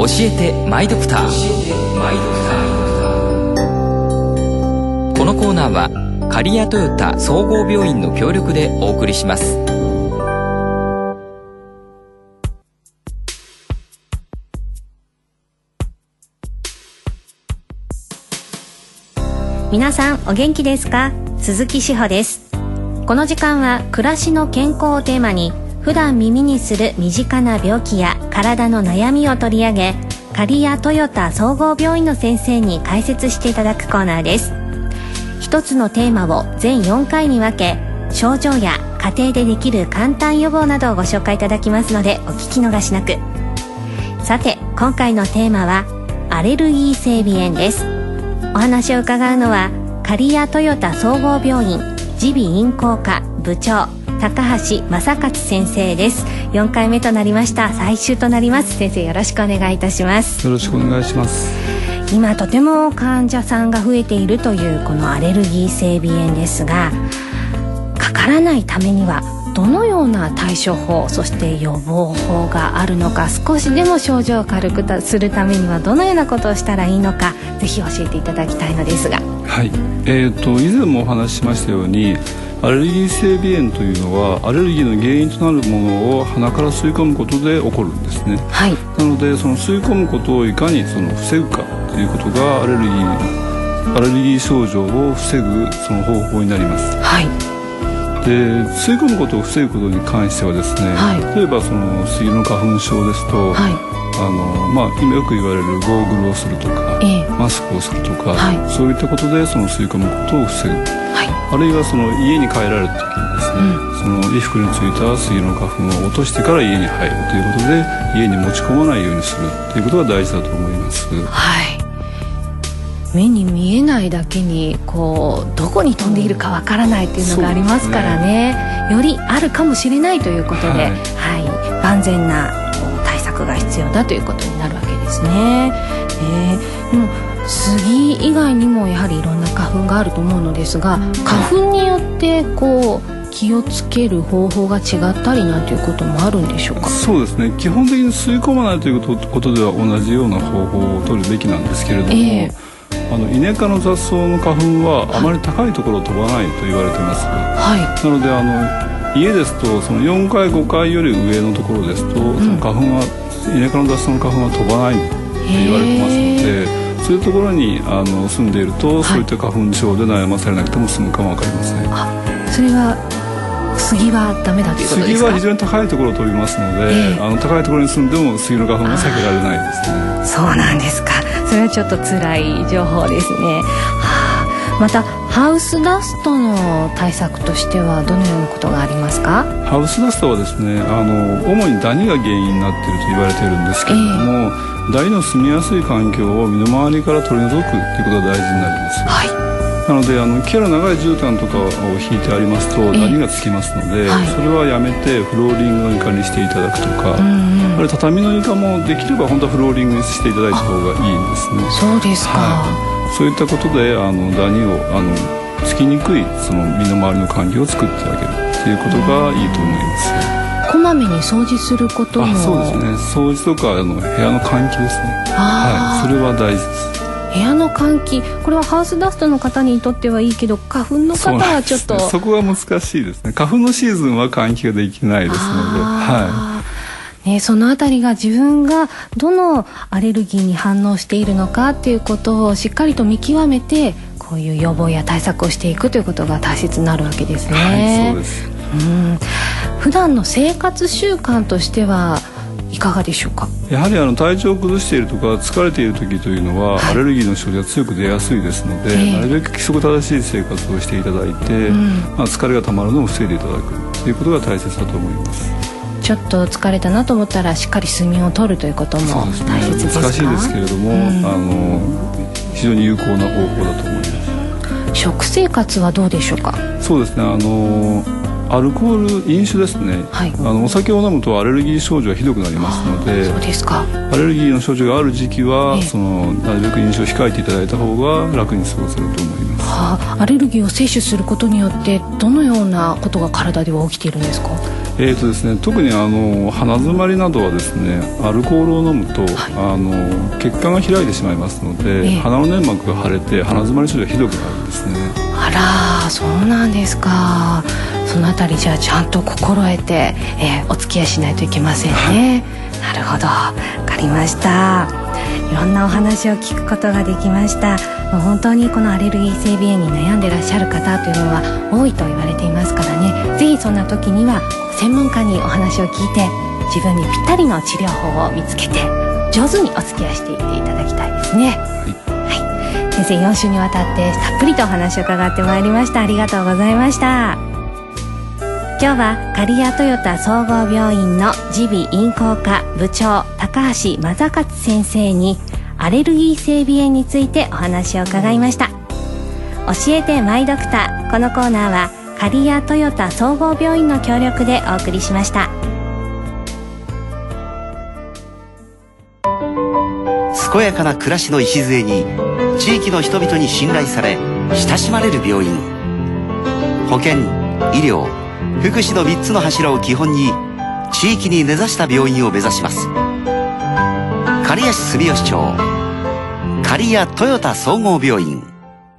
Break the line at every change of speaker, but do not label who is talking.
教えてマイドクター。このコーナーは刈谷トヨタ総合病院の協力でお送りします。
皆さんお元気ですか？鈴木志保です。この時間は暮らしの健康をテーマに、普段耳にする身近な病気や体の悩みを取り上げ、刈谷トヨタ総合病院の先生に解説していただくコーナーです。一つのテーマを全4回に分け、症状や家庭でできる簡単予防などをご紹介いただきますので、お聞き逃しなく。さて、今回のテーマはアレルギー性鼻炎です。お話を伺うのは刈谷トヨタ総合病院耳鼻咽喉科部長高橋正勝先生です。4回目となりました。最終となります。先生、よろしくお願いいたします。
よろしくお願いします。
今とても患者さんが増えているというこのアレルギー性鼻炎ですが、かからないためにはどのような対処法、そして予防法があるのか、少しでも症状を軽くするためにはどのようなことをしたらいいのか、ぜひ教えていただきたいのですが。
はい、以前もお話ししましたように、アレルギー性鼻炎というのはアレルギーの原因となるものを鼻から吸い込むことで起こるんですね。
はい、
なのでその吸い込むことをいかに防ぐかということがアレルギー症状を防ぐその方法になります。
はい、
で吸い込むことを防ぐことに関してはですね、はい、例えばそのスギの花粉症ですと、はい、今よく言われるゴーグルをするとか、マスクをするとか、はい、そういったことでその吸い込むことを防ぐ、はい、あるいはその家に帰られた時にですね、その衣服についたスギの花粉を落としてから家に入るということで、家に持ち込まないようにするということが大事だと思います。
はい、目に見えないだけにどこに飛んでいるかわからないっていうのがありますからね、よりあるかもしれないということで、はい、万全な対策が必要だということになるわけですね。でも杉以外にもやはりいろんな花粉があると思うのですが、花粉によって気をつける方法が違ったりなんていうこともあるんでしょうか？
そうですね、基本的に吸い込まないということでは同じような方法を取るべきなんですけれども、イネ科の雑草の花粉はあまり高いところを飛ばないと言われています。はい、なので家ですとその4階5階より上のところですと、その花粉はイネ科の雑草の花粉は飛ばないと言われてますので、そういうところに住んでいると、そういった花粉症で悩まされなくても済むかも分かりません。
それは杉はダメだということですか？
杉は非常に高いところを飛びますので、高いところに住んでも杉の花粉は避けられないですね。
そうなんですか。それはちょっと辛い情報ですね。またハウスダストの対策としてはどのようなことがありますか？
ハウスダストはですね、主にダニが原因になっていると言われているんですけれども、ダニの住みやすい環境を身の回りから取り除くということが大事になります。はい、なので木の長い絨毯とかを引いてありますとダニがつきますので、それはやめてフローリングの床にしていただくとか、あるいは畳の床もできれば本当はフローリングにしていただいた方がいいんですね。
そうですか。
そういったことでダニをつきにくいその身の回りの環境を作ってあげるということがいいと思います。
こまめに掃除することも。
そうですね、掃除とか部屋の換気ですね。はい、それは大事です。
部屋の換気、これはハウスダストの方にとってはいいけど、花粉の方はちょっと
そこが難しいですね。花粉のシーズンは換気ができないですので、
そのあたりが自分がどのアレルギーに反応しているのかっていうことをしっかりと見極めて、こういう予防や対策をしていくということが大切になるわけですね。
はい、そうです。
普段の生活習慣としてはいかがでしょうか？
やはり体調を崩しているとか疲れている時というのは、アレルギーの症状が強く出やすいですので、なるべく規則正しい生活をしていただいて、疲れがたまるのを防いでいただくということが大切だと思います。
ちょっと疲れたなと思ったらしっかり睡眠をとるということも大切ですか？
難しいですけれども、非常に有効な方法だと思います。
食生活はどうでしょうか？
そうですね、 アルコール飲酒ですね、はい、お酒を飲むとアレルギー症状がひどくなりますので、
そうですか。
アレルギーの症状がある時期は、なるべく飲酒を控えていただいた方が楽に過ごせると思います。
アレルギーを摂取することによってどのようなことが体では起きているんですか？
ですね、特に鼻づまりなどはですね、アルコールを飲むと、はい、血管が開いてしまいますので、鼻の粘膜が腫れて鼻づまり症状がひどくなるんですね。
あら、そうなんですか。そのあたりじゃあちゃんと心得て、お付き合いしないといけませんね。なるほど、分かりました。いろんなお話を聞くことができました。もう本当にこのアレルギー性鼻炎に悩んでいらっしゃる方というのは多いと言われていますからね、ぜひそんな時には専門家にお話を聞いて自分にぴったりの治療法を見つけて上手にお付き合いしていっていただきたいですね。はい、先生、4週にわたってたっぷりとお話を伺ってまいりました。ありがとうございました。今日は刈谷トヨタ総合病院の耳鼻咽喉科部長高橋正勝先生にアレルギー性鼻炎についてお話を伺いました。教えてマイドクター、このコーナーは刈谷トヨタ総合病院の協力でお送りしました。
健やかな暮らしの礎に地域の人々に信頼され親しまれる病院、保健、医療、福祉の3つの柱を基本に地域に根ざした病院を目指します。刈谷市住吉町刈谷トヨタ総合病院。